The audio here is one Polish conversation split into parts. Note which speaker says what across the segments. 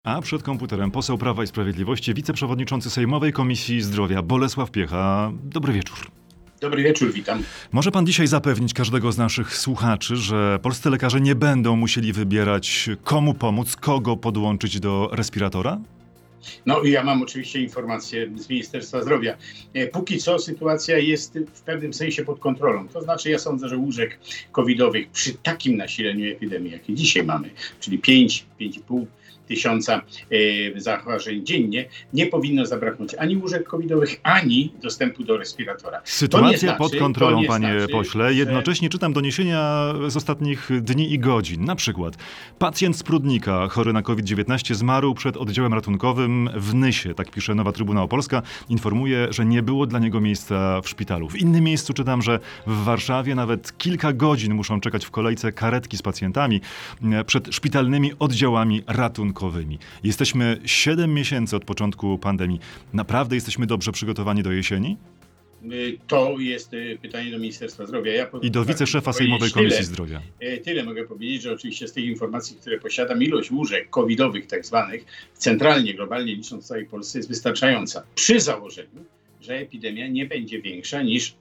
Speaker 1: A przed komputerem poseł Prawa i Sprawiedliwości, wiceprzewodniczący Sejmowej Komisji Zdrowia Bolesław Piecha. Dobry wieczór.
Speaker 2: Dobry wieczór, witam.
Speaker 1: Może pan dzisiaj zapewnić każdego z naszych słuchaczy, że polscy lekarze nie będą musieli wybierać, komu pomóc, kogo podłączyć do respiratora?
Speaker 2: No i ja mam oczywiście informacje z Ministerstwa Zdrowia. Póki co sytuacja jest w pewnym sensie pod kontrolą. To znaczy ja sądzę, że łóżek covidowych przy takim nasileniu epidemii, jakie dzisiaj mamy, czyli 5,5 tysiąca zakażeń dziennie, nie powinno zabraknąć ani łóżek covidowych, ani dostępu do respiratora.
Speaker 1: Sytuacja pod kontrolą, panie pośle. Jednocześnie czytam doniesienia z ostatnich dni i godzin. Na przykład pacjent z Prudnika, chory na COVID-19, zmarł przed oddziałem ratunkowym w Nysie. Tak pisze Nowa Trybuna Opolska. Informuje, że nie było dla niego miejsca w szpitalu. W innym miejscu czytam, że w Warszawie nawet kilka godzin muszą czekać w kolejce karetki z pacjentami przed szpitalnymi oddziałami ratunkowymi. Jesteśmy 7 miesięcy od początku pandemii. Naprawdę jesteśmy dobrze przygotowani do jesieni?
Speaker 2: To jest pytanie do Ministerstwa Zdrowia.
Speaker 1: I do wiceszefa Sejmowej Komisji Zdrowia.
Speaker 2: Tyle mogę powiedzieć, że oczywiście z tych informacji, które posiadam, ilość łóżek covidowych tak zwanych, centralnie, globalnie licząc w całej Polsce, jest wystarczająca. Przy założeniu, że epidemia nie będzie większa niż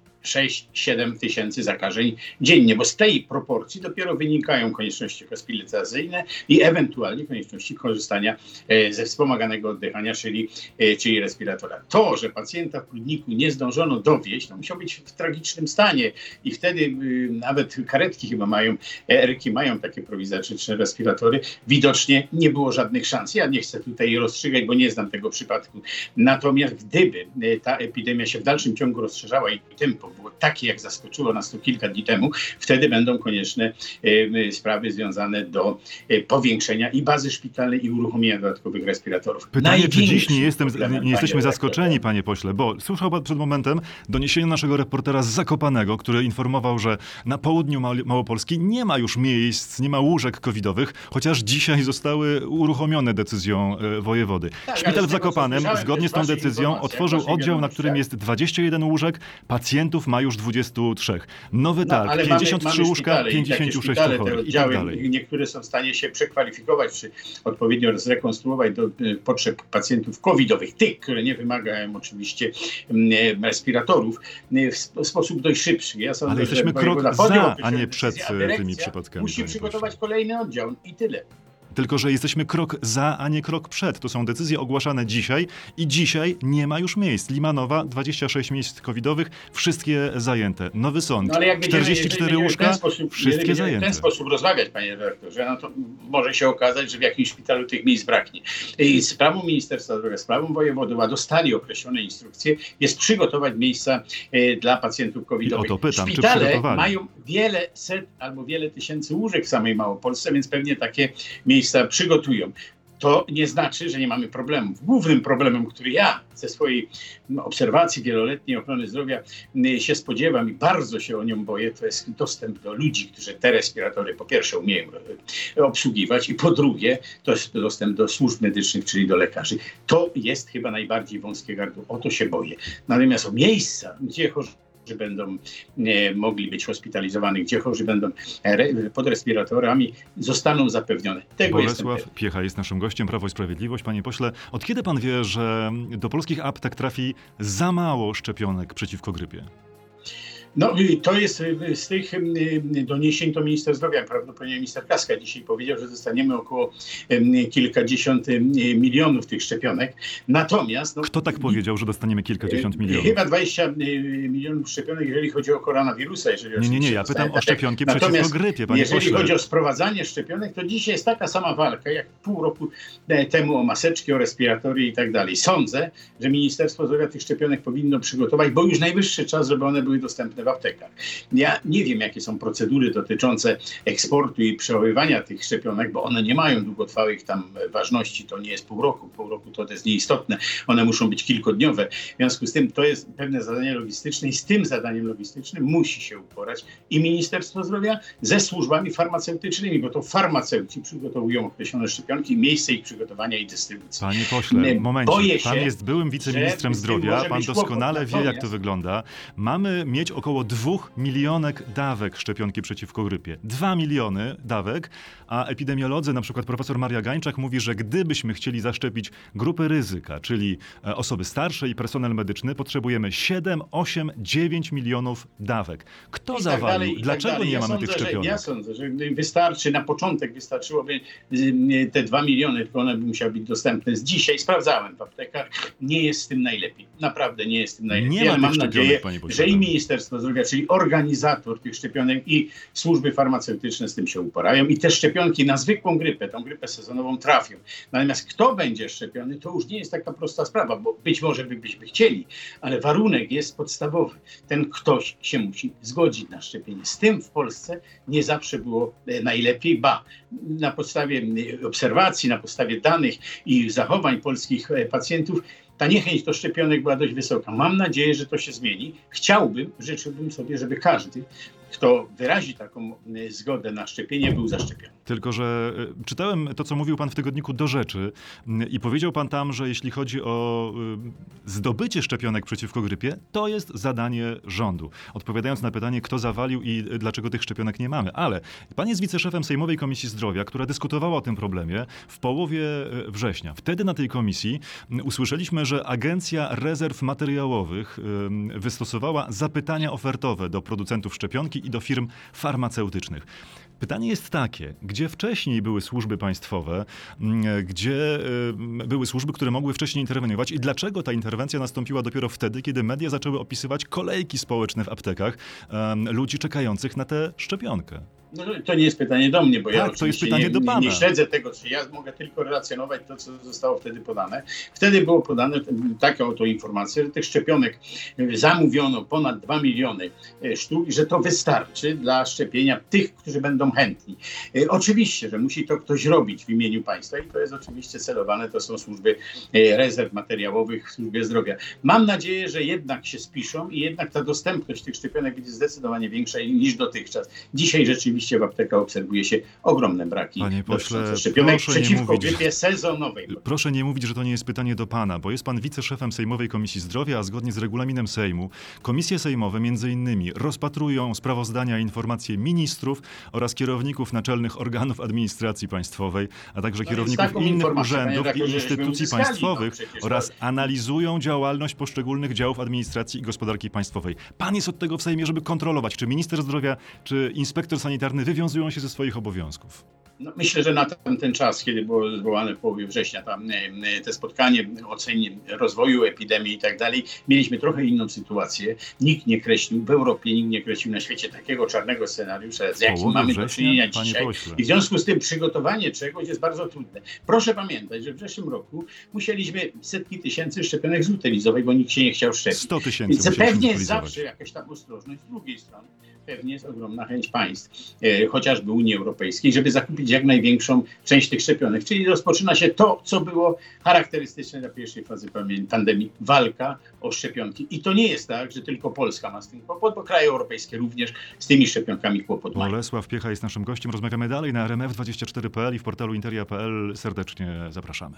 Speaker 2: 6-7 tysięcy zakażeń dziennie, bo z tej proporcji dopiero wynikają konieczności hospitalizacyjne i ewentualnie konieczności korzystania ze wspomaganego oddychania, czyli respiratora. To, że pacjenta w Prudniku nie zdążono dowieźć, to musiał być w tragicznym stanie i wtedy nawet karetki chyba mają, ER-ki mają takie prowizoryczne respiratory. Widocznie nie było żadnych szans. Ja nie chcę tutaj rozstrzygać, bo nie znam tego przypadku. Natomiast gdyby ta epidemia się w dalszym ciągu rozszerzała i tempo było takie, jak zaskoczyło nas to kilka dni temu, wtedy będą konieczne sprawy związane do powiększenia i bazy szpitalnej, i uruchomienia dodatkowych respiratorów.
Speaker 1: Pytanie, czy dziś nie jesteśmy zaskoczeni, panie pośle, bo słyszał pan przed momentem doniesienie naszego reportera z Zakopanego, który informował, że na południu Małopolski nie ma już miejsc, nie ma łóżek covidowych, chociaż dzisiaj zostały uruchomione decyzją wojewody.
Speaker 2: Tak,
Speaker 1: Szpital w Zakopanem, zgodnie z tą decyzją, otworzył oddział, na którym jest 21 łóżek, pacjentów ma już 23. Nowy targ, 53 łóżka, 56 chorych i tak dalej.
Speaker 2: Niektóre są w stanie się przekwalifikować, czy odpowiednio zrekonstruować do potrzeb pacjentów covidowych, tych, które nie wymagają oczywiście respiratorów, w sposób dość szybszy. Ja sądzę,
Speaker 1: ale jesteśmy krok za, a nie przed tymi przypadkami.
Speaker 2: Musi przygotować kolejny oddział i tyle.
Speaker 1: Tylko że jesteśmy krok za, a nie krok przed. To są decyzje ogłaszane dzisiaj i dzisiaj nie ma już miejsc. Limanowa, 26 miejsc covidowych, wszystkie zajęte. Nowy Sącz, 44 łóżka, wszystkie zajęte.
Speaker 2: W ten sposób rozmawiać, panie redaktorze, no to może się okazać, że w jakimś szpitalu tych miejsc braknie. I sprawą Ministerstwa Zdrowia, sprawą wojewodów, a dostali określone instrukcje, jest przygotować miejsca dla pacjentów covidowych.
Speaker 1: I o to pytam,
Speaker 2: szpitale mają wiele set albo wiele tysięcy łóżek w samej Małopolsce, więc pewnie takie miejsca przygotują. To nie znaczy, że nie mamy problemów. Głównym problemem, który ja ze swojej obserwacji wieloletniej ochrony zdrowia się spodziewam i bardzo się o nią boję, to jest dostęp do ludzi, którzy te respiratory po pierwsze umieją obsługiwać i po drugie to jest dostęp do służb medycznych, czyli do lekarzy. To jest chyba najbardziej wąskie gardło. O to się boję. Natomiast o miejsca, gdzie chorzy będą mogli być hospitalizowani, gdzie chorzy będą pod respiratorami, zostaną zapewnione.
Speaker 1: Bolesław Piecha jest naszym gościem, Prawo i Sprawiedliwość. Panie pośle, od kiedy pan wie, że do polskich aptek trafi za mało szczepionek przeciwko grypie?
Speaker 2: No to jest z tych doniesień to minister zdrowia, prawdopodobnie minister Kraska dzisiaj powiedział, że dostaniemy około kilkadziesiąt milionów tych szczepionek. Natomiast... No,
Speaker 1: kto tak powiedział, że dostaniemy kilkadziesiąt milionów?
Speaker 2: Chyba 20 milionów szczepionek, jeżeli chodzi o koronawirusa.
Speaker 1: Nie, ja pytam o szczepionki przeciwko grypie, panie
Speaker 2: jeżeli
Speaker 1: pośle.
Speaker 2: chodzi o sprowadzanie szczepionek, to dzisiaj jest taka sama walka, jak pół roku temu o maseczki, o respiratory i tak dalej. Sądzę, że Ministerstwo Zdrowia tych szczepionek powinno przygotować, bo już najwyższy czas, żeby one były dostępne w aptekach. Ja nie wiem, jakie są procedury dotyczące eksportu i przechowywania tych szczepionek, bo one nie mają długotrwałych tam ważności, to nie jest pół roku to jest nieistotne, one muszą być kilkudniowe. W związku z tym to jest pewne zadanie logistyczne i z tym zadaniem logistycznym musi się uporać i Ministerstwo Zdrowia ze służbami farmaceutycznymi, bo to farmaceuci przygotowują określone szczepionki, miejsce ich przygotowania i dystrybucji.
Speaker 1: Panie pośle, momencie, pan jest byłym wiceministrem zdrowia, pan doskonale wie, jak to wygląda. Mamy mieć około około 2 milionek dawek szczepionki przeciwko grypie. 2 miliony dawek, a epidemiolodzy, na przykład profesor Maria Gańczak mówi, że gdybyśmy chcieli zaszczepić grupy ryzyka, czyli osoby starsze i personel medyczny, potrzebujemy 7, 8, 9 milionów dawek. Kto zawalił? Dlaczego nie mamy tych szczepionek?
Speaker 2: Ja sądzę, że wystarczy, na początek wystarczyłoby te 2 miliony, tylko one by musiały być dostępne z dzisiaj. Sprawdzałem w aptekach. Nie jest z tym najlepiej. Naprawdę nie jest z tym najlepiej.
Speaker 1: Nie ma
Speaker 2: mam
Speaker 1: tych
Speaker 2: nadzieję,
Speaker 1: szczepionek,
Speaker 2: że i Ministerstwo Zdrowia, czyli organizator tych szczepionek i służby farmaceutyczne z tym się uporają i te szczepionki na zwykłą grypę, tą grypę sezonową trafią. Natomiast kto będzie szczepiony, to już nie jest taka prosta sprawa, bo być może byśmy chcieli, ale warunek jest podstawowy. Ten ktoś się musi zgodzić na szczepienie. Z tym w Polsce nie zawsze było najlepiej, ba, na podstawie obserwacji, na podstawie danych i zachowań polskich pacjentów ta niechęć do szczepionek była dość wysoka. Mam nadzieję, że to się zmieni. Życzyłbym sobie, żeby każdy, kto wyrazi taką zgodę na szczepienie, był zaszczepiony.
Speaker 1: Tylko że czytałem to, co mówił pan w tygodniku Do Rzeczy i powiedział pan tam, że jeśli chodzi o zdobycie szczepionek przeciwko grypie, to jest zadanie rządu. Odpowiadając na pytanie, kto zawalił i dlaczego tych szczepionek nie mamy. Ale pan jest wiceszefem Sejmowej Komisji Zdrowia, która dyskutowała o tym problemie w połowie września. Wtedy na tej komisji usłyszeliśmy, że Agencja Rezerw Materiałowych wystosowała zapytania ofertowe do producentów szczepionki i do firm farmaceutycznych. Pytanie jest takie, gdzie wcześniej były służby państwowe, gdzie były służby, które mogły wcześniej interweniować i dlaczego ta interwencja nastąpiła dopiero wtedy, kiedy media zaczęły opisywać kolejki społeczne w aptekach ludzi czekających na tę szczepionkę?
Speaker 2: No, to nie jest pytanie do mnie, bo ja
Speaker 1: to jest pytanie do pana.
Speaker 2: Nie śledzę tego, czy ja mogę tylko relacjonować to, co zostało wtedy podane. Wtedy było podane taka oto informacja, że tych szczepionek zamówiono ponad 2 miliony sztuk i że to wystarczy dla szczepienia tych, którzy będą chętni. Oczywiście, że musi to ktoś robić w imieniu państwa i to jest oczywiście celowane, to są służby rezerw materiałowych w służbie zdrowia. Mam nadzieję, że jednak się spiszą i jednak ta dostępność tych szczepionek będzie zdecydowanie większa niż dotychczas. Dzisiaj rzeczywiście w aptekach obserwuje się ogromne braki szczepionek przeciwko grypie sezonowej.
Speaker 1: Proszę nie mówić, że to nie jest pytanie do pana, bo jest pan wiceszefem Sejmowej Komisji Zdrowia, a zgodnie z regulaminem Sejmu komisje sejmowe między innymi rozpatrują sprawozdania i informacje ministrów oraz kierowników naczelnych organów administracji państwowej, a także kierowników innych urzędów i instytucji państwowych oraz analizują działalność poszczególnych działów administracji i gospodarki państwowej. Pan jest od tego w Sejmie, żeby kontrolować, czy minister zdrowia, czy inspektor sanitarny wywiązują się ze swoich obowiązków.
Speaker 2: No, myślę, że na ten czas, kiedy było zwołane w połowie września te spotkanie, ocenie rozwoju epidemii i tak dalej, mieliśmy trochę inną sytuację. Nikt nie kreślił, w Europie nikt nie kreślił na świecie takiego czarnego scenariusza, z jakim mamy do czynienia dzisiaj. I w związku z tym przygotowanie czegoś jest bardzo trudne. Proszę pamiętać, że w zeszłym roku musieliśmy setki tysięcy szczepionek zutylizować, bo nikt się nie chciał szczepić.
Speaker 1: 100 000
Speaker 2: Więc pewnie jest zawsze jakaś tam ostrożność. Z drugiej strony pewnie jest ogromna chęć państw, chociażby Unii Europejskiej, żeby zakupić jak największą część tych szczepionek. Czyli rozpoczyna się to, co było charakterystyczne dla pierwszej fazy pandemii, walka o szczepionki. I to nie jest tak, że tylko Polska ma z tym kłopot, bo kraje europejskie również z tymi szczepionkami kłopot mają.
Speaker 1: Bolesław Piecha jest naszym gościem. Rozmawiamy dalej na rmf24.pl i w portalu interia.pl. Serdecznie zapraszamy.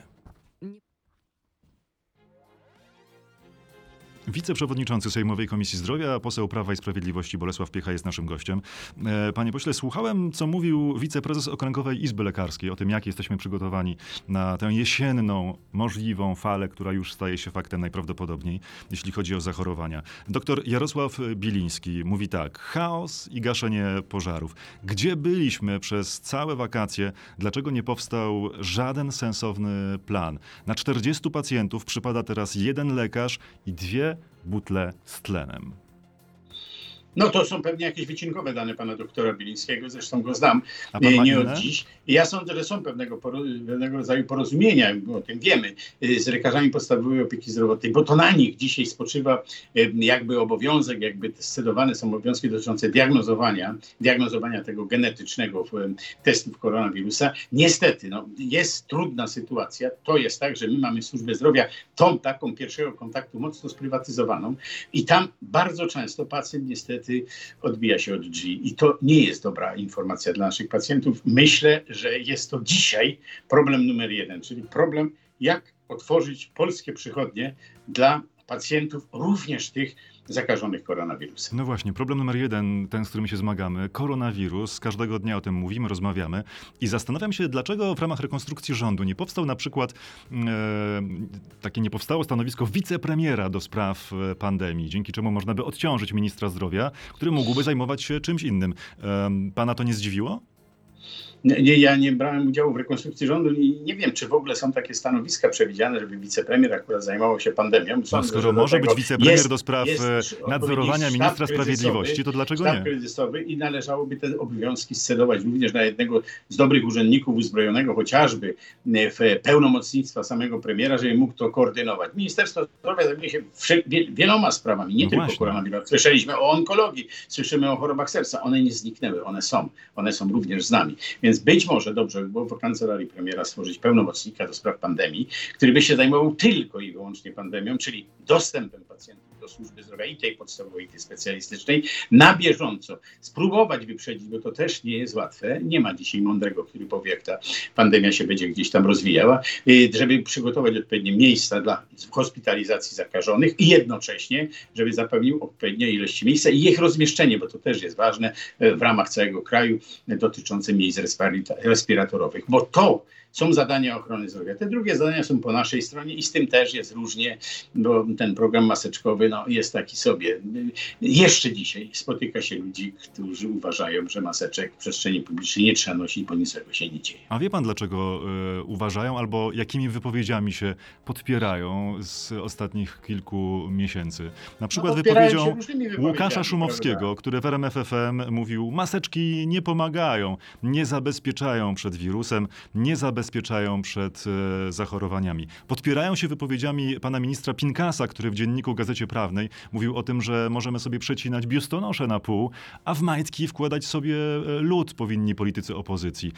Speaker 1: Wiceprzewodniczący Sejmowej Komisji Zdrowia, poseł Prawa i Sprawiedliwości Bolesław Piecha jest naszym gościem. Panie pośle, słuchałem, co mówił wiceprezes Okręgowej Izby Lekarskiej o tym, jak jesteśmy przygotowani na tę jesienną, możliwą falę, która już staje się faktem najprawdopodobniej, jeśli chodzi o zachorowania. Doktor Jarosław Biliński mówi tak: chaos i gaszenie pożarów. Gdzie byliśmy przez całe wakacje? Dlaczego nie powstał żaden sensowny plan? Na 40 pacjentów przypada teraz 1 lekarz i 2 butle z tlenem.
Speaker 2: No to są pewnie jakieś wycinkowe dane pana doktora Bilińskiego, zresztą go znam nie od dziś. I ja sądzę, że są pewnego rodzaju porozumienia, o tym wiemy, z lekarzami podstawowej opieki zdrowotnej, bo to na nich dzisiaj spoczywa jakby obowiązek, jakby scedowane są obowiązki dotyczące diagnozowania tego genetycznego testów koronawirusa. Niestety, jest trudna sytuacja. To jest tak, że my mamy służbę zdrowia, tą taką pierwszego kontaktu mocno sprywatyzowaną i tam bardzo często pacjent niestety odbija się od drzwi i to nie jest dobra informacja dla naszych pacjentów. Myślę, że jest to dzisiaj problem numer 1, czyli problem, jak otworzyć polskie przychodnie dla pacjentów, również tych zakażonych koronawirusem.
Speaker 1: No właśnie, problem numer jeden, ten, z którym się zmagamy, koronawirus. Każdego dnia o tym mówimy, rozmawiamy i zastanawiam się, dlaczego w ramach rekonstrukcji rządu nie powstał na przykład nie powstało stanowisko wicepremiera do spraw pandemii, dzięki czemu można by odciążyć ministra zdrowia, który mógłby zajmować się czymś innym. Pana to nie zdziwiło?
Speaker 2: Nie, ja nie brałem udziału w rekonstrukcji rządu i nie wiem, czy w ogóle są takie stanowiska przewidziane, żeby wicepremier akurat zajmował się pandemią.
Speaker 1: No, skoro może być wicepremier do spraw nadzorowania ministra sprawiedliwości, to dlaczego
Speaker 2: sztab
Speaker 1: nie?
Speaker 2: kryzysowy i należałoby te obowiązki scedować również na jednego z dobrych urzędników uzbrojonego chociażby w pełnomocnictwa samego premiera, żeby mógł to koordynować. Ministerstwo Zdrowia zajmuje się wieloma sprawami, nie tylko koronawirusem. Słyszeliśmy o onkologii, słyszymy o chorobach serca. One nie zniknęły, one są również z nami. Więc być może dobrze by było w kancelarii premiera stworzyć pełnomocnika do spraw pandemii, który by się zajmował tylko i wyłącznie pandemią, czyli dostępem pacjentów do służby zdrowia i tej podstawowej, i tej specjalistycznej, na bieżąco spróbować wyprzedzić, bo to też nie jest łatwe. Nie ma dzisiaj mądrego, który powie, jak ta pandemia się będzie gdzieś tam rozwijała, żeby przygotować odpowiednie miejsca dla hospitalizacji zakażonych i jednocześnie, żeby zapewnił odpowiednie ilości miejsca i ich rozmieszczenie, bo to też jest ważne w ramach całego kraju dotyczące miejsc respiratorowych, bo to są zadania ochrony zdrowia. Te drugie zadania są po naszej stronie i z tym też jest różnie, bo ten program maseczkowy jest taki sobie. Jeszcze dzisiaj spotyka się ludzi, którzy uważają, że maseczek w przestrzeni publicznej nie trzeba nosić, bo niczego się nie dzieje.
Speaker 1: A wie pan, dlaczego uważają albo jakimi wypowiedziami się podpierają z ostatnich kilku miesięcy? Na przykład wypowiedzią Łukasza Szumowskiego, prawda? Który w RMF FM mówił: maseczki nie pomagają, nie zabezpieczają przed wirusem, nie zabezpieczają przed zachorowaniami. Podpierają się wypowiedziami pana ministra Pinkasa, który w dzienniku Gazecie Prawnej mówił o tym, że możemy sobie przecinać biustonosze na pół, a w majtki wkładać sobie lód powinni politycy opozycji.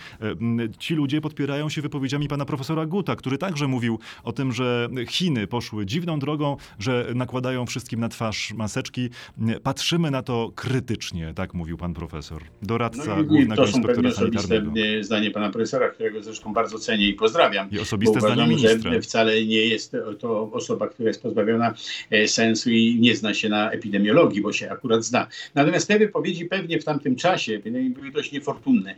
Speaker 1: Ci ludzie podpierają się wypowiedziami pana profesora Guta, który także mówił o tym, że Chiny poszły dziwną drogą, że nakładają wszystkim na twarz maseczki. Patrzymy na to krytycznie, tak mówił pan profesor, doradca głównego inspektora sanitarnego.
Speaker 2: To są zdanie pana profesora, którego zresztą bardzo cenię i pozdrawiam.
Speaker 1: I osobiste zdanie ministra.
Speaker 2: Że wcale nie jest to osoba, która jest pozbawiona sensu i nie zna się na epidemiologii, Bo się akurat zna. Natomiast te wypowiedzi pewnie w tamtym czasie były dość niefortunne.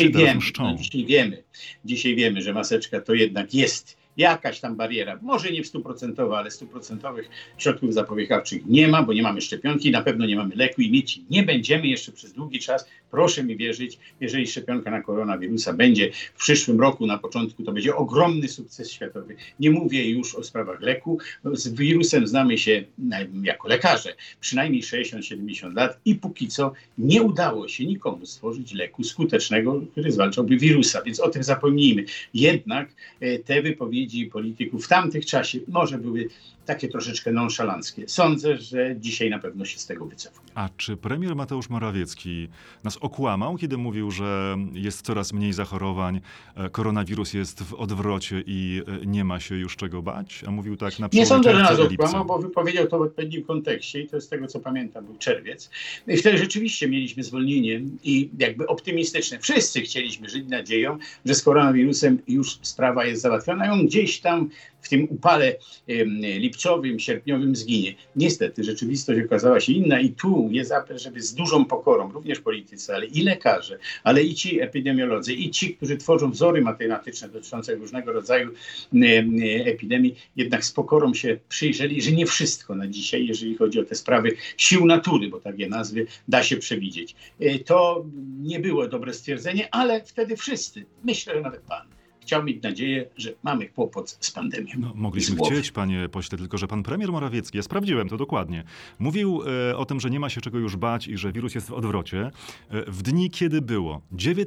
Speaker 2: Dzisiaj wiemy, że maseczka to jednak jest jakaś tam bariera, może nie w 100%, ale 100% środków zapobiegawczych nie ma, bo nie mamy szczepionki, na pewno nie mamy leku i mieć nie będziemy jeszcze przez długi czas. Proszę mi wierzyć, jeżeli szczepionka na koronawirusa będzie w przyszłym roku na początku, to będzie ogromny sukces światowy. Nie mówię już o sprawach leku. Z wirusem znamy się jako lekarze przynajmniej 60-70 lat i póki co nie udało się nikomu stworzyć leku skutecznego, który zwalczałby wirusa, więc o tym zapomnijmy. Jednak te wypowiedzi polityków w tamtych czasie może były takie troszeczkę nonszalanckie. Sądzę, że dzisiaj na pewno się z tego wycofuje.
Speaker 1: A czy premier Mateusz Morawiecki nas okłamał, kiedy mówił, że jest coraz mniej zachorowań, koronawirus jest w odwrocie i nie ma się już czego bać? A mówił tak na przykład.
Speaker 2: Nie sądzę, że nas okłamał, bo wypowiedział to w odpowiednim kontekście i to z tego, co pamiętam, był czerwiec. I wtedy rzeczywiście mieliśmy zwolnienie i jakby optymistyczne. Wszyscy chcieliśmy żyć nadzieją, że z koronawirusem już sprawa jest załatwiona i on gdzieś tam w tym upale lipcowym, sierpniowym zginie. Niestety rzeczywistość okazała się inna i tu jest apel, żeby z dużą pokorą, również politycy, ale i lekarze, ale i ci epidemiolodzy, i ci, którzy tworzą wzory matematyczne dotyczące różnego rodzaju epidemii, jednak z pokorą się przyjrzeli, że nie wszystko na dzisiaj, jeżeli chodzi o te sprawy sił natury, bo tak je nazwy, da się przewidzieć. To nie było dobre stwierdzenie, ale wtedy wszyscy, myślę, że nawet pan, chciał mieć nadzieję, że mamy kłopot z pandemią.
Speaker 1: No, mogliśmy chcieć, panie pośle, tylko że pan premier Morawiecki, ja sprawdziłem to dokładnie, mówił o tym, że nie ma się czego już bać i że wirus jest w odwrocie. W dni, kiedy było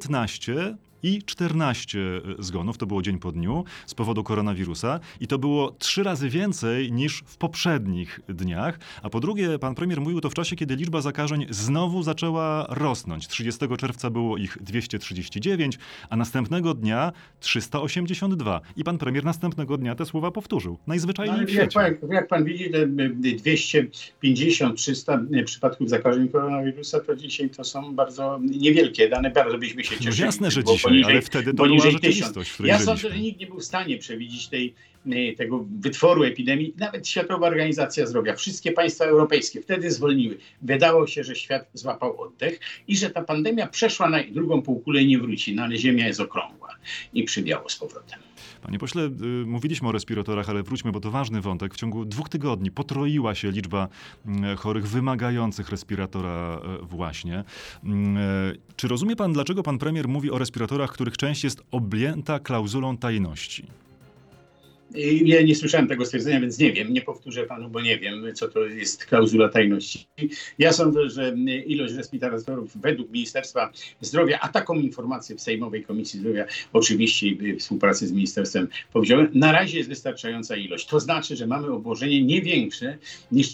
Speaker 1: 19 i 14 zgonów, to było dzień po dniu, z powodu koronawirusa i to było 3 razy więcej niż w poprzednich dniach. A po drugie, pan premier mówił to w czasie, kiedy liczba zakażeń znowu zaczęła rosnąć. 30 czerwca było ich 239, a następnego dnia 382. I pan premier następnego dnia te słowa powtórzył. Najzwyczajniej w świecie.
Speaker 2: Jak pan widzi, te 250-300 przypadków zakażeń koronawirusa, to dzisiaj to są bardzo niewielkie dane. Bardzo byśmy się cieszyli.
Speaker 1: No jasne, że dzisiaj. ale wtedy to była
Speaker 2: poniżej
Speaker 1: rzeczywistość,
Speaker 2: 1000.
Speaker 1: w której
Speaker 2: Ja
Speaker 1: żyliśmy.
Speaker 2: sądzę, że nikt nie był w stanie przewidzieć tego wytworu epidemii. Nawet Światowa Organizacja Zdrowia, wszystkie państwa europejskie wtedy zwolniły. Wydało się, że świat złapał oddech i że ta pandemia przeszła na drugą półkulę i nie wróci, no ale Ziemia jest okrągła i przybiało z powrotem.
Speaker 1: Panie pośle, mówiliśmy o respiratorach, ale wróćmy, bo to ważny wątek. W ciągu 2 tygodni potroiła się liczba chorych wymagających respiratora właśnie. Czy rozumie pan, dlaczego pan premier mówi o respiratorach, których część jest objęta klauzulą tajności?
Speaker 2: Ja nie słyszałem tego stwierdzenia, więc nie wiem, nie powtórzę panu, bo nie wiem, co to jest klauzula tajności. Ja sądzę, że ilość respiratorów według Ministerstwa Zdrowia, a taką informację w Sejmowej Komisji Zdrowia oczywiście i współpracy z Ministerstwem powiedziałem, na razie jest wystarczająca ilość. To znaczy, że mamy obłożenie nie większe niż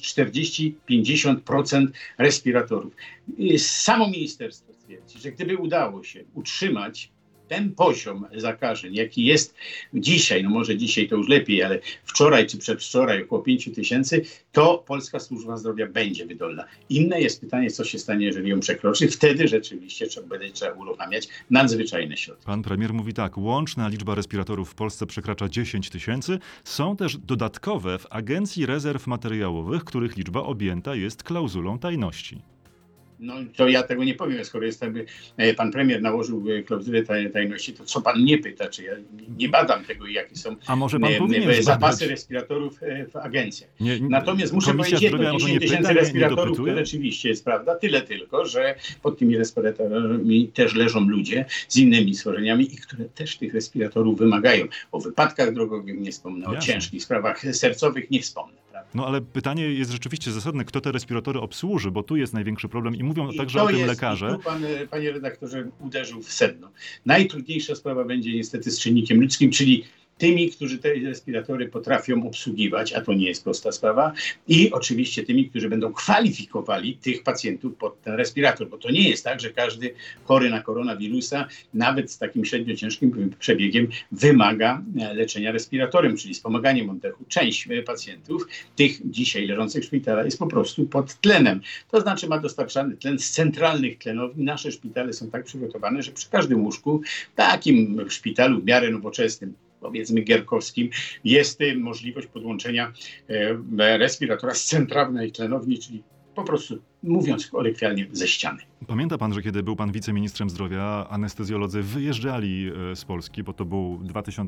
Speaker 2: 40-50% respiratorów. Samo ministerstwo twierdzi, że gdyby udało się utrzymać ten poziom zakażeń, jaki jest dzisiaj, no może dzisiaj to już lepiej, ale wczoraj czy przedwczoraj około 5000, to polska służba zdrowia będzie wydolna. Inne jest pytanie, co się stanie, jeżeli ją przekroczy. Wtedy rzeczywiście trzeba uruchamiać nadzwyczajne środki.
Speaker 1: Pan premier mówi tak, łączna liczba respiratorów w Polsce przekracza 10 000. Są też dodatkowe w Agencji Rezerw Materiałowych, których liczba objęta jest klauzulą tajności.
Speaker 2: No to ja tego nie powiem, skoro jest pan premier nałożył klauzulę tajności, to co pan nie pyta, czy ja nie badam tego, jakie są zapasy respiratorów w agencjach. Natomiast muszę powiedzieć jedno, 10 000 respiratorów to rzeczywiście jest prawda, tyle tylko, że pod tymi respiratorami też leżą ludzie z innymi schorzeniami i które też tych respiratorów wymagają. O wypadkach drogowych nie wspomnę, o ciężkich sprawach sercowych nie wspomnę.
Speaker 1: No ale pytanie jest rzeczywiście zasadne, kto te respiratory obsłuży, bo tu jest największy problem i mówią także o tym lekarze.
Speaker 2: I tu pan, panie redaktorze, uderzył w sedno. Najtrudniejsza sprawa będzie niestety z czynnikiem ludzkim, czyli tymi, którzy te respiratory potrafią obsługiwać, a to nie jest prosta sprawa, i oczywiście tymi, którzy będą kwalifikowali tych pacjentów pod ten respirator, bo to nie jest tak, że każdy chory na koronawirusa, nawet z takim średnio ciężkim przebiegiem, wymaga leczenia respiratorem, czyli wspomaganiem oddechu. Część pacjentów, tych dzisiaj leżących w szpitalach, jest po prostu pod tlenem. To znaczy ma dostarczany tlen z centralnych tlenowni. Nasze szpitale są tak przygotowane, że przy każdym łóżku, takim szpitalu w miarę nowoczesnym, powiedzmy gierkowskim, jest możliwość podłączenia respiratora z centralnej tlenowni, czyli po prostu, mówiąc kolokwialnie, ze ściany.
Speaker 1: Pamięta pan, że kiedy był pan wiceministrem zdrowia, anestezjolodzy wyjeżdżali z Polski, bo to był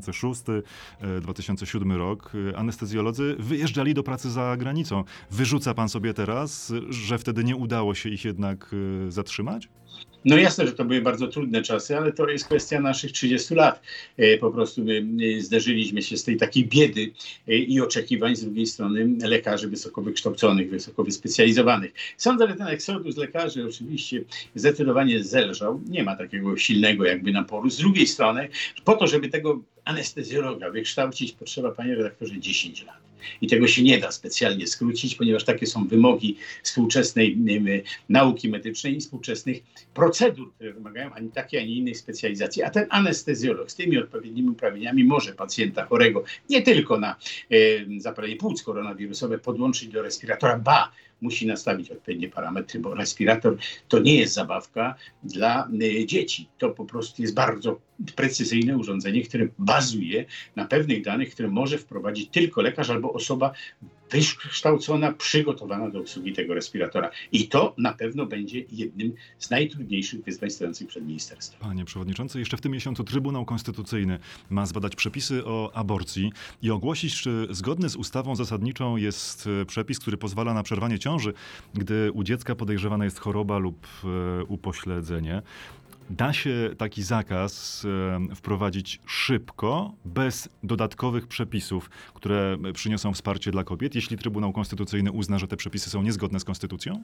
Speaker 1: 2006-2007 rok. Anestezjolodzy wyjeżdżali do pracy za granicą. Wyrzuca pan sobie teraz, że wtedy nie udało się ich jednak zatrzymać?
Speaker 2: No jasne, że to były bardzo trudne czasy, ale to jest kwestia naszych 30 lat. Po prostu zderzyliśmy się z tej takiej biedy i oczekiwań z drugiej strony lekarzy wysoko wykształconych, wysoko wyspecjalizowanych. Sądzę, że ten eksodus lekarzy oczywiście zdecydowanie zelżał. Nie ma takiego silnego jakby naporu. Z drugiej strony, po to, żeby tego anestezjologa wykształcić, potrzeba, panie redaktorze, 10 lat. I tego się nie da specjalnie skrócić, ponieważ takie są wymogi współczesnej nauki medycznej i współczesnych procedur, które wymagają ani takiej, ani innej specjalizacji. A ten anestezjolog z tymi odpowiednimi uprawnieniami może pacjenta chorego nie tylko na zapalenie płuc koronawirusowe podłączyć do respiratora, ba, musi nastawić odpowiednie parametry, bo respirator to nie jest zabawka dla dzieci. To po prostu jest bardzo precyzyjne urządzenie, które bazuje na pewnych danych, które może wprowadzić tylko lekarz albo osoba wykształcona, przygotowana do obsługi tego respiratora. I to na pewno będzie jednym z najtrudniejszych wyzwań stojących przed ministerstwem.
Speaker 1: Panie przewodniczący, jeszcze w tym miesiącu Trybunał Konstytucyjny ma zbadać przepisy o aborcji i ogłosić, czy zgodny z ustawą zasadniczą jest przepis, który pozwala na przerwanie ciąży, gdy u dziecka podejrzewana jest choroba lub upośledzenie. Da się taki zakaz wprowadzić szybko, bez dodatkowych przepisów, które przyniosą wsparcie dla kobiet, jeśli Trybunał Konstytucyjny uzna, że te przepisy są niezgodne z konstytucją?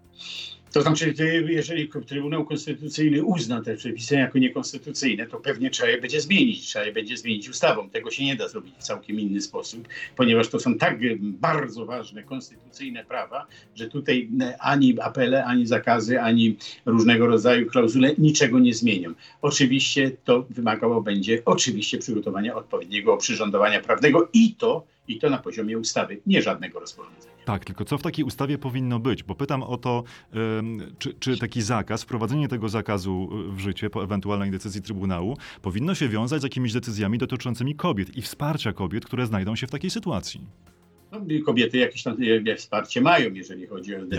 Speaker 2: To znaczy, jeżeli Trybunał Konstytucyjny uzna te przepisy jako niekonstytucyjne, to pewnie trzeba je będzie zmienić. Trzeba je będzie zmienić ustawą. Tego się nie da zrobić w całkiem inny sposób, ponieważ to są tak bardzo ważne konstytucyjne prawa, że tutaj ani apele, ani zakazy, ani różnego rodzaju klauzule niczego nie zmienią. Oczywiście to wymagało będzie przygotowania odpowiedniego oprzyrządowania prawnego i to I to na poziomie ustawy, nie żadnego rozporządzenia.
Speaker 1: Tak, tylko co w takiej ustawie powinno być? Bo pytam o to, czy taki zakaz, wprowadzenie tego zakazu w życie po ewentualnej decyzji Trybunału powinno się wiązać z jakimiś decyzjami dotyczącymi kobiet i wsparcia kobiet, które znajdą się w takiej sytuacji.
Speaker 2: No, kobiety jakieś tam wsparcie mają, jeżeli chodzi o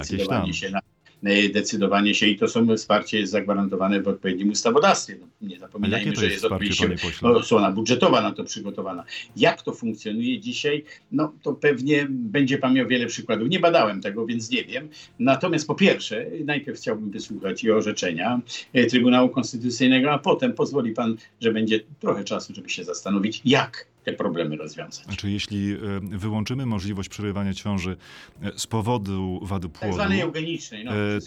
Speaker 2: decydowanie się i to wsparcie jest zagwarantowane w odpowiednim ustawodawstwie. No, nie zapominajmy, że jest oczywiście strona budżetowa na to przygotowana. Jak to funkcjonuje dzisiaj, no to pewnie będzie pan miał wiele przykładów. Nie badałem tego, więc nie wiem. Natomiast po pierwsze, najpierw chciałbym wysłuchać i orzeczenia Trybunału Konstytucyjnego, a potem pozwoli pan, że będzie trochę czasu, żeby się zastanowić, jak te problemy rozwiązać.
Speaker 1: Znaczy, jeśli wyłączymy możliwość przerywania ciąży z powodu wady płodu,
Speaker 2: tak zwanej eugenicznej,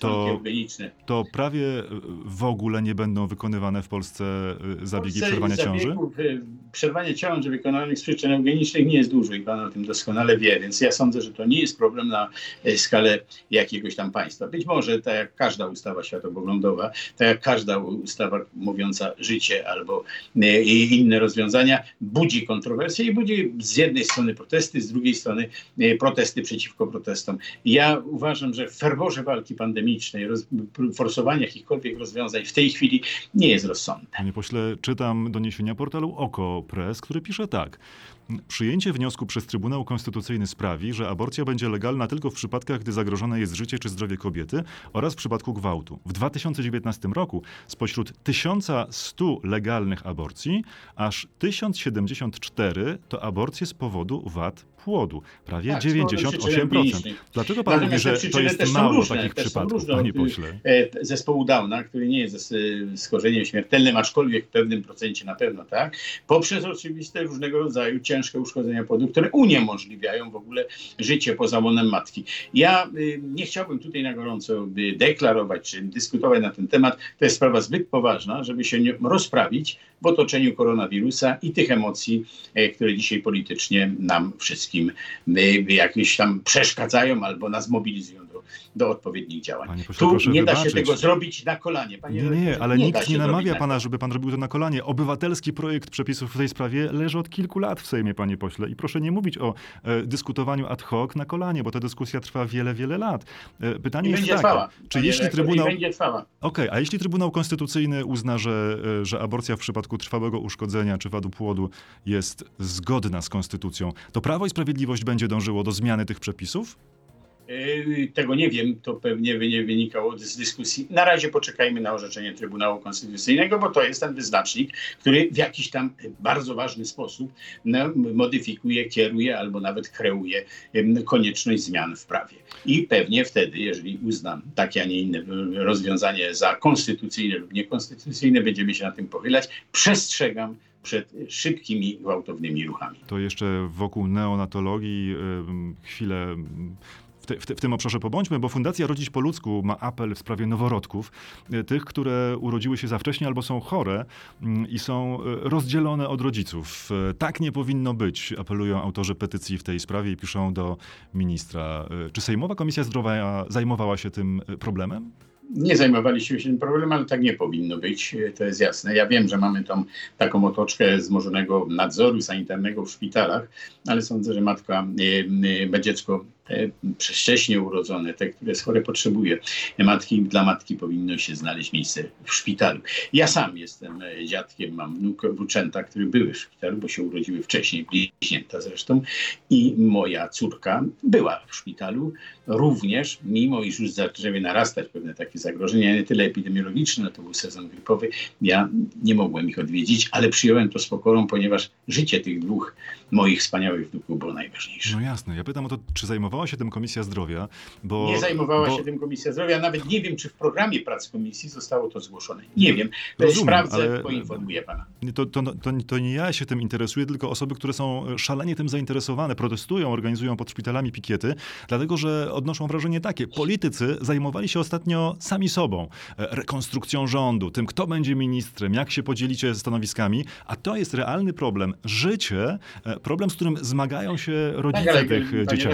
Speaker 1: to prawie w ogóle nie będą wykonywane w Polsce zabiegi przerwania ciąży?
Speaker 2: Przerwania ciąży wykonanych z przyczyn eugenicznych nie jest dużo i pan o tym doskonale wie, więc ja sądzę, że to nie jest problem na skalę jakiegoś tam państwa. Być może, tak jak każda ustawa światopoglądowa, tak jak każda ustawa mówiąca życie albo inne rozwiązania, budzi kontrowersje i budzi z jednej strony protesty, z drugiej strony protesty przeciwko protestom. Ja uważam, że w ferworze walki pandemicznej forsowanie jakichkolwiek rozwiązań w tej chwili nie jest rozsądne.
Speaker 1: Panie pośle, czytam doniesienia portalu OKO.press, który pisze tak. Przyjęcie wniosku przez Trybunał Konstytucyjny sprawi, że aborcja będzie legalna tylko w przypadkach, gdy zagrożone jest życie czy zdrowie kobiety oraz w przypadku gwałtu. W 2019 roku spośród 1100 legalnych aborcji aż 1074 to aborcje z powodu wad płodu. Prawie 98%. Dlaczego pan mówi, że to jest mało takich przypadków, panie pośle?
Speaker 2: Zespołu Downa, który nie jest schorzeniem śmiertelnym, aczkolwiek w pewnym procencie na pewno tak, poprzez oczywiste różnego rodzaju ciężkie uszkodzenia płodu, które uniemożliwiają w ogóle życie poza łonem matki. Ja nie chciałbym tutaj na gorąco deklarować czy dyskutować na ten temat. To jest sprawa zbyt poważna, żeby się nie rozprawić w otoczeniu koronawirusa i tych emocji, które dzisiaj politycznie nam wszystkim jakieś tam przeszkadzają albo nas mobilizują do odpowiednich działań.
Speaker 1: Pośle,
Speaker 2: tu nie da się tego zrobić na kolanie.
Speaker 1: Nie, ale nikt nie namawia pana, żeby pan robił to na kolanie. Obywatelski projekt przepisów w tej sprawie leży od kilku lat w Sejmie, panie pośle. I proszę nie mówić o dyskutowaniu ad hoc na kolanie, bo ta dyskusja trwa wiele, wiele lat. Pytanie jest takie, czy jeśli Trybunał... a jeśli Trybunał Konstytucyjny uzna, że aborcja w przypadku trwałego uszkodzenia czy wadu płodu jest zgodna z konstytucją, to Prawo i Sprawiedliwość będzie dążyło do zmiany tych przepisów?
Speaker 2: Tego nie wiem, to pewnie nie wynikało z dyskusji. Na razie poczekajmy na orzeczenie Trybunału Konstytucyjnego, bo to jest ten wyznacznik, który w jakiś tam bardzo ważny sposób modyfikuje, kieruje albo nawet kreuje konieczność zmian w prawie. I pewnie wtedy, jeżeli uznam takie, a nie inne rozwiązanie za konstytucyjne lub niekonstytucyjne, będziemy się na tym pochylać. Przestrzegam przed szybkimi, gwałtownymi ruchami.
Speaker 1: To jeszcze wokół neonatologii chwilę... W tym obszarze pobądźmy, bo Fundacja Rodzić po ludzku ma apel w sprawie noworodków, tych, które urodziły się za wcześnie albo są chore i są rozdzielone od rodziców. Tak nie powinno być, apelują autorzy petycji w tej sprawie i piszą do ministra. Czy Sejmowa Komisja Zdrowia zajmowała się tym problemem?
Speaker 2: Nie zajmowaliśmy się tym problemem, ale tak nie powinno być, to jest jasne. Ja wiem, że mamy taką otoczkę wzmożonego nadzoru sanitarnego w szpitalach, ale sądzę, że dziecko wcześnie urodzone, te, które jest chore, potrzebuje dla matki powinno się znaleźć miejsce w szpitalu. Ja sam jestem dziadkiem, mam wnuczęta, które były w szpitalu, bo się urodziły wcześniej, bliźnięta zresztą, i moja córka była w szpitalu również, mimo iż już zaczęły narastać pewne takie zagrożenia, nie tyle epidemiologiczne, to był sezon grypowy, ja nie mogłem ich odwiedzić, ale przyjąłem to z pokorą, ponieważ życie tych dwóch moich wspaniałych wnuków było najważniejsze.
Speaker 1: No jasne, ja pytam o to, czy zajmowała się tym Komisja Zdrowia, bo...
Speaker 2: Nie zajmowała się tym Komisja Zdrowia, nawet nie wiem, czy w programie prac komisji zostało to zgłoszone. Nie wiem, sprawdzę, poinformuję pana.
Speaker 1: To nie ja się tym interesuję, tylko osoby, które są szalenie tym zainteresowane, protestują, organizują pod szpitalami pikiety, dlatego, że odnoszą wrażenie takie, politycy zajmowali się ostatnio sami sobą, rekonstrukcją rządu, tym, kto będzie ministrem, jak się podzielicie stanowiskami, a to jest realny problem. Życie, problem, z którym zmagają się rodzice tych dzieciaków.
Speaker 2: Panie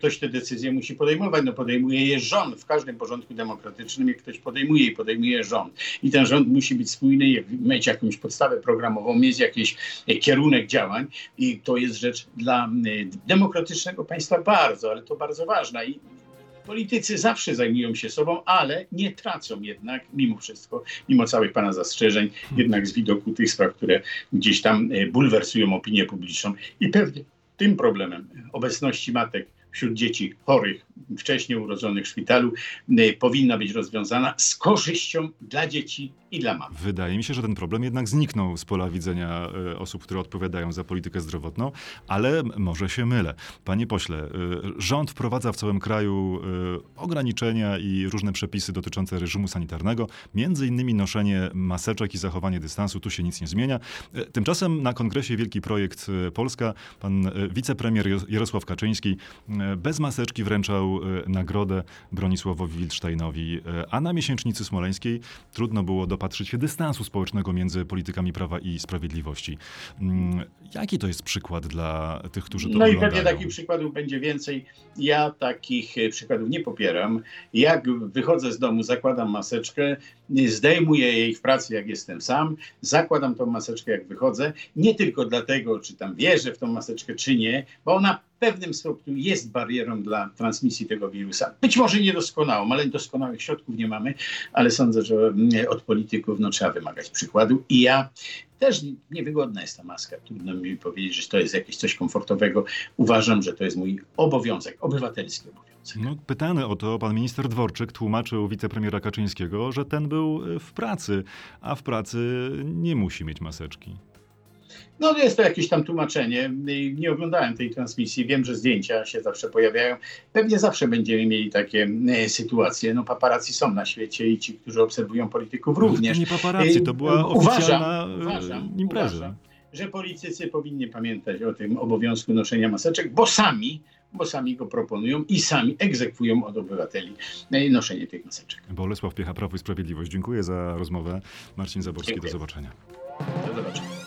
Speaker 2: ktoś te decyzje musi podejmować. No podejmuje je rząd. W każdym porządku demokratycznym jak ktoś podejmuje i podejmuje rząd. I ten rząd musi być spójny, mieć jakąś podstawę programową, mieć jakiś kierunek działań i to jest rzecz dla demokratycznego państwa ale to bardzo ważna. I politycy zawsze zajmują się sobą, ale nie tracą jednak, mimo wszystko, mimo całych pana zastrzeżeń, jednak z widoku tych spraw, które gdzieś tam bulwersują opinię publiczną. I pewnie tym problemem obecności matek wśród dzieci chorych, wcześniej urodzonych w szpitalu powinna być rozwiązana z korzyścią dla dzieci i dla mam.
Speaker 1: Wydaje mi się, że ten problem jednak zniknął z pola widzenia osób, które odpowiadają za politykę zdrowotną, ale może się mylę. Panie pośle, rząd wprowadza w całym kraju ograniczenia i różne przepisy dotyczące reżimu sanitarnego, między innymi noszenie maseczek i zachowanie dystansu, tu się nic nie zmienia. Tymczasem na kongresie Wielki Projekt Polska pan wicepremier Jarosław Kaczyński bez maseczki wręczał nagrodę Bronisławowi Wildsteinowi, a na miesięcznicy smoleńskiej trudno było dopatrzyć się dystansu społecznego między politykami Prawa i Sprawiedliwości. Jaki to jest przykład dla tych, którzy to oglądają?
Speaker 2: No i pewnie takich przykładów będzie więcej. Ja takich przykładów nie popieram. Jak wychodzę z domu, zakładam maseczkę, zdejmuję jej w pracy, jak jestem sam, zakładam tą maseczkę, jak wychodzę, nie tylko dlatego, czy tam wierzę w tą maseczkę, czy nie, bo ona w pewnym stopniu jest barierą dla transmisji tego wirusa. Być może niedoskonałą, ale doskonałych środków nie mamy, ale sądzę, że od polityków trzeba wymagać przykładu. I ja też niewygodna jest ta maska. Trudno mi powiedzieć, że to jest jakieś coś komfortowego. Uważam, że to jest mój obowiązek, obywatelski obowiązek.
Speaker 1: No, pytany o to pan minister Dworczyk tłumaczył wicepremiera Kaczyńskiego, że ten był w pracy, a w pracy nie musi mieć maseczki.
Speaker 2: No jest to jakieś tam tłumaczenie. Nie oglądałem tej transmisji. Wiem, że zdjęcia się zawsze pojawiają. Pewnie zawsze będziemy mieli takie sytuacje. No paparazzi są na świecie i ci, którzy obserwują polityków również.
Speaker 1: To nie paparazzi, to była oficjalna impreza.
Speaker 2: Uważam, że politycy powinni pamiętać o tym obowiązku noszenia maseczek, bo sami go proponują i sami egzekwują od obywateli noszenie tych maseczek.
Speaker 1: Bolesław Piecha, Prawo i Sprawiedliwość. Dziękuję za rozmowę. Marcin Zaborski,
Speaker 2: Dziękuję.
Speaker 1: do zobaczenia.
Speaker 2: Do zobaczenia.